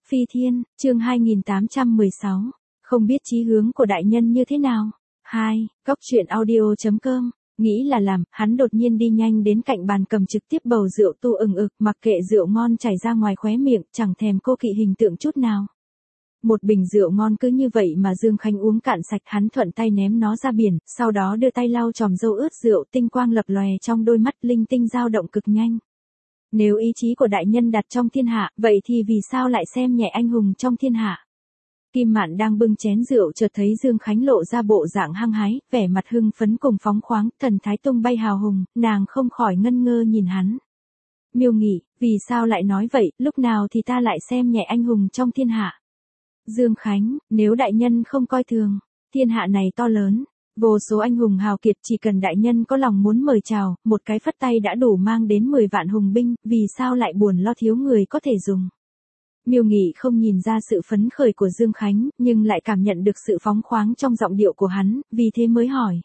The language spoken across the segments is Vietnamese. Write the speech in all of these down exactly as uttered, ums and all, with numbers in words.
Phi Thiên, chương hai nghìn tám trăm mười sáu. Không biết chí hướng của đại nhân như thế nào. hai. Góc truyện audio chấm com. Nghĩ là làm, hắn đột nhiên đi nhanh đến cạnh bàn cầm trực tiếp bầu rượu tu ừng ực, mặc kệ rượu ngon chảy ra ngoài khóe miệng, chẳng thèm cô kỵ hình tượng chút nào. Một bình rượu ngon cứ như vậy mà Dương Khánh uống cạn sạch, hắn thuận tay ném nó ra biển, sau đó đưa tay lau chòm râu ướt rượu, tinh quang lập lòe trong đôi mắt, linh tinh dao động cực nhanh. Nếu ý chí của đại nhân đặt trong thiên hạ, vậy thì vì sao lại xem nhẹ anh hùng trong thiên hạ? Kim Mạn đang bưng chén rượu chợt thấy Dương Khánh lộ ra bộ dạng hăng hái, vẻ mặt hưng phấn cùng phóng khoáng, thần thái tung bay hào hùng, nàng không khỏi ngân ngơ nhìn hắn. Miêu Nghị, vì sao lại nói vậy, lúc nào thì ta lại xem nhẹ anh hùng trong thiên hạ? Dương Khánh, nếu đại nhân không coi thường, thiên hạ này to lớn, vô số anh hùng hào kiệt, chỉ cần đại nhân có lòng muốn mời chào, một cái phất tay đã đủ mang đến mười vạn hùng binh, vì sao lại buồn lo thiếu người có thể dùng? Miêu Nghị không nhìn ra sự phấn khởi của Dương Khánh, nhưng lại cảm nhận được sự phóng khoáng trong giọng điệu của hắn, vì thế mới hỏi.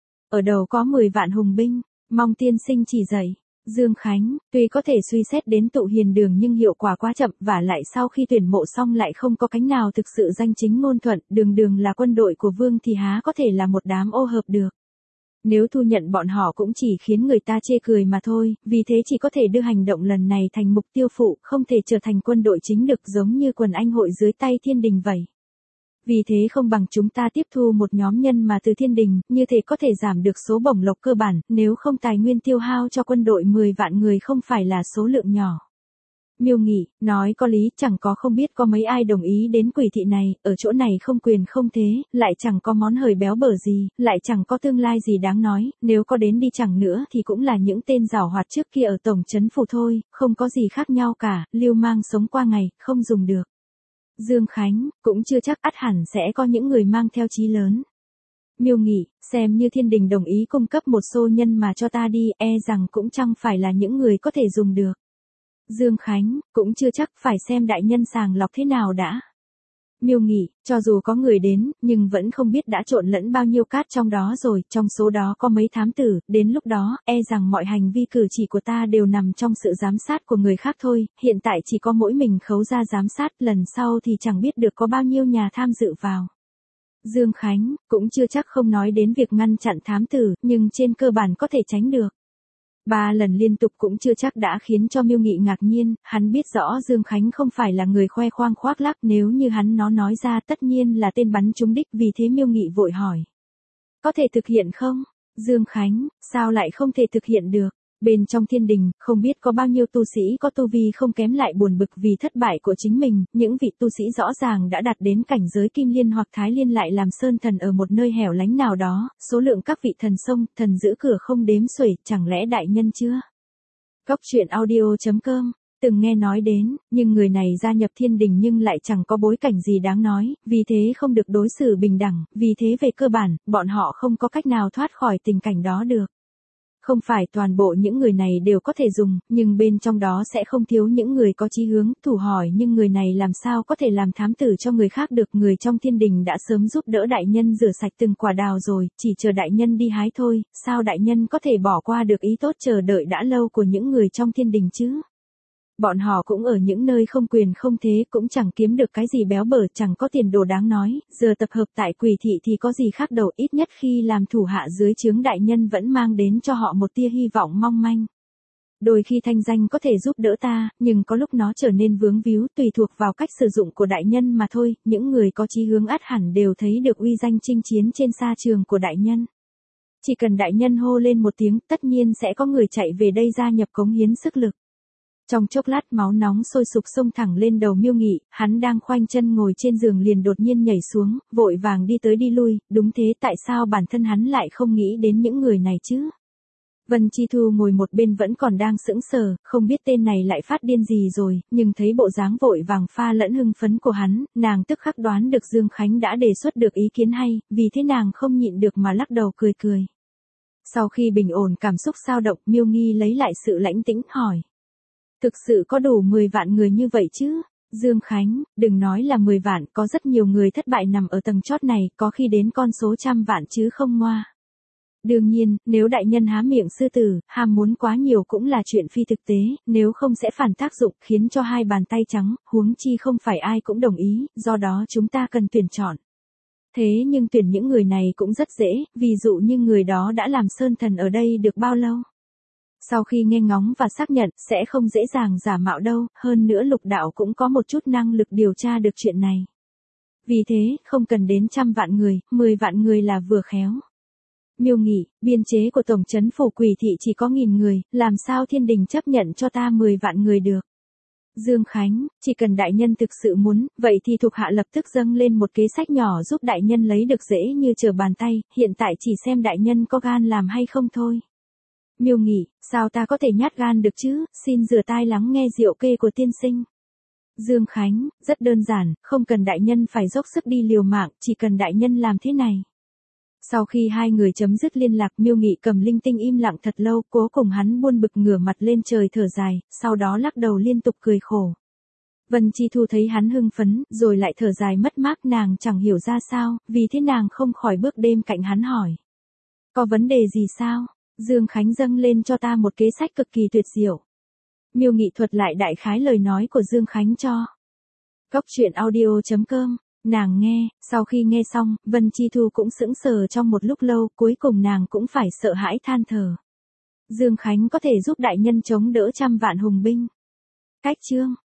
Ở đầu có mười vạn hùng binh, mong tiên sinh chỉ dạy. Dương Khánh, tuy có thể suy xét đến tụ hiền đường nhưng hiệu quả quá chậm, và lại sau khi tuyển mộ xong lại không có cánh nào thực sự danh chính ngôn thuận, đường đường là quân đội của vương thì há có thể là một đám ô hợp được. Nếu thu nhận bọn họ cũng chỉ khiến người ta chê cười mà thôi, vì thế chỉ có thể đưa hành động lần này thành mục tiêu phụ, không thể trở thành quân đội chính được giống như quần anh hội dưới tay thiên đình vậy. Vì thế không bằng chúng ta tiếp thu một nhóm nhân mà từ thiên đình, như thế có thể giảm được số bổng lộc cơ bản, nếu không tài nguyên tiêu hao cho quân đội mười vạn người không phải là số lượng nhỏ. Miêu Nghị, nói có lý, chẳng có không biết có mấy ai đồng ý đến quỷ thị này, ở chỗ này không quyền không thế, lại chẳng có món hời béo bở gì, lại chẳng có tương lai gì đáng nói, nếu có đến đi chẳng nữa thì cũng là những tên giảo hoạt trước kia ở tổng trấn phủ thôi, không có gì khác nhau cả, lưu mang sống qua ngày, không dùng được. Dương Khánh, cũng chưa chắc, ắt hẳn sẽ có những người mang theo chí lớn. Miêu Nghị, xem như thiên đình đồng ý cung cấp một số nhân mà cho ta đi, e rằng cũng chẳng phải là những người có thể dùng được. Dương Khánh, cũng chưa chắc, phải xem đại nhân sàng lọc thế nào đã. Miêu Nghị, cho dù có người đến, nhưng vẫn không biết đã trộn lẫn bao nhiêu cát trong đó rồi, trong số đó có mấy thám tử, đến lúc đó, e rằng mọi hành vi cử chỉ của ta đều nằm trong sự giám sát của người khác thôi, hiện tại chỉ có mỗi mình khấu ra giám sát, lần sau thì chẳng biết được có bao nhiêu nhà tham dự vào. Dương Khánh, cũng chưa chắc, không nói đến việc ngăn chặn thám tử, nhưng trên cơ bản có thể tránh được. Ba lần liên tục cũng chưa chắc đã khiến cho Miêu Nghị ngạc nhiên, hắn biết rõ Dương Khánh không phải là người khoe khoang khoác lác, nếu như hắn nó nói ra tất nhiên là tên bắn trúng đích, vì thế Miêu Nghị vội hỏi. Có thể thực hiện không? Dương Khánh, sao lại không thể thực hiện được? Bên trong thiên đình, không biết có bao nhiêu tu sĩ có tu vi không kém lại buồn bực vì thất bại của chính mình, những vị tu sĩ rõ ràng đã đạt đến cảnh giới kim liên hoặc thái liên lại làm sơn thần ở một nơi hẻo lánh nào đó, số lượng các vị thần sông, thần giữ cửa không đếm xuể, chẳng lẽ đại nhân chưa? Góc truyện audio chấm com. Từng nghe nói đến, nhưng người này gia nhập thiên đình nhưng lại chẳng có bối cảnh gì đáng nói, vì thế không được đối xử bình đẳng, vì thế về cơ bản, bọn họ không có cách nào thoát khỏi tình cảnh đó được. Không phải toàn bộ những người này đều có thể dùng, nhưng bên trong đó sẽ không thiếu những người có chí hướng, thử hỏi nhưng người này làm sao có thể làm thám tử cho người khác được, người trong thiên đình đã sớm giúp đỡ đại nhân rửa sạch từng quả đào rồi, chỉ chờ đại nhân đi hái thôi, sao đại nhân có thể bỏ qua được ý tốt chờ đợi đã lâu của những người trong thiên đình chứ? Bọn họ cũng ở những nơi không quyền không thế, cũng chẳng kiếm được cái gì béo bở, chẳng có tiền đồ đáng nói, giờ tập hợp tại quỷ thị thì có gì khác đâu, ít nhất khi làm thủ hạ dưới trướng đại nhân vẫn mang đến cho họ một tia hy vọng mong manh. Đôi khi thanh danh có thể giúp đỡ ta, nhưng có lúc nó trở nên vướng víu, tùy thuộc vào cách sử dụng của đại nhân mà thôi, những người có chí hướng ắt hẳn đều thấy được uy danh chinh chiến trên sa trường của đại nhân. Chỉ cần đại nhân hô lên một tiếng, tất nhiên sẽ có người chạy về đây gia nhập cống hiến sức lực. Trong chốc lát máu nóng sôi sục xông thẳng lên đầu Miêu Nghị, hắn đang khoanh chân ngồi trên giường liền đột nhiên nhảy xuống, vội vàng đi tới đi lui, đúng thế, tại sao bản thân hắn lại không nghĩ đến những người này chứ? Vân Chi Thu ngồi một bên vẫn còn đang sững sờ, không biết tên này lại phát điên gì rồi, nhưng thấy bộ dáng vội vàng pha lẫn hưng phấn của hắn, nàng tức khắc đoán được Dương Khánh đã đề xuất được ý kiến hay, vì thế nàng không nhịn được mà lắc đầu cười cười. Sau khi bình ổn cảm xúc xao động, Miêu Nghi lấy lại sự lãnh tĩnh hỏi. Thực sự có đủ mười vạn người như vậy chứ? Dương Khánh, đừng nói là mười vạn, có rất nhiều người thất bại nằm ở tầng chót này, có khi đến con số trăm vạn chứ không ngoa. Đương nhiên, nếu đại nhân há miệng sư tử, ham muốn quá nhiều cũng là chuyện phi thực tế, nếu không sẽ phản tác dụng, khiến cho hai bàn tay trắng, huống chi không phải ai cũng đồng ý, do đó chúng ta cần tuyển chọn. Thế nhưng tuyển những người này cũng rất dễ, ví dụ như người đó đã làm sơn thần ở đây được bao lâu. Sau khi nghe ngóng và xác nhận, sẽ không dễ dàng giả mạo đâu, hơn nữa Lục đạo cũng có một chút năng lực điều tra được chuyện này. Vì thế, không cần đến trăm vạn người, mười vạn người là vừa khéo. Miêu Nghị, biên chế của Tổng trấn phủ Quỷ thị chỉ có nghìn người, làm sao thiên đình chấp nhận cho ta mười vạn người được. Dương Khánh, chỉ cần đại nhân thực sự muốn, vậy thì thuộc hạ lập tức dâng lên một kế sách nhỏ giúp đại nhân lấy được dễ như trở bàn tay, hiện tại chỉ xem đại nhân có gan làm hay không thôi. Miêu Nghị, sao ta có thể nhát gan được chứ, xin rửa tai lắng nghe diệu kê của tiên sinh. Dương Khánh, rất đơn giản, không cần đại nhân phải dốc sức đi liều mạng, chỉ cần đại nhân làm thế này. Sau khi hai người chấm dứt liên lạc, Miêu Nghị cầm linh tinh im lặng thật lâu, cố cùng hắn buồn bực ngửa mặt lên trời thở dài, sau đó lắc đầu liên tục cười khổ. Vân Chi Thu thấy hắn hưng phấn, rồi lại thở dài mất mát, nàng chẳng hiểu ra sao, vì thế nàng không khỏi bước đêm cạnh hắn hỏi. Có vấn đề gì sao? Dương Khánh dâng lên cho ta một kế sách cực kỳ tuyệt diệu. Miêu Nghị thuật lại đại khái lời nói của Dương Khánh cho. Góc truyện audio chấm com, nàng nghe, sau khi nghe xong, Vân Chi Thu cũng sững sờ trong một lúc lâu, cuối cùng nàng cũng phải sợ hãi than thở. Dương Khánh có thể giúp đại nhân chống đỡ trăm vạn hùng binh. Cách chương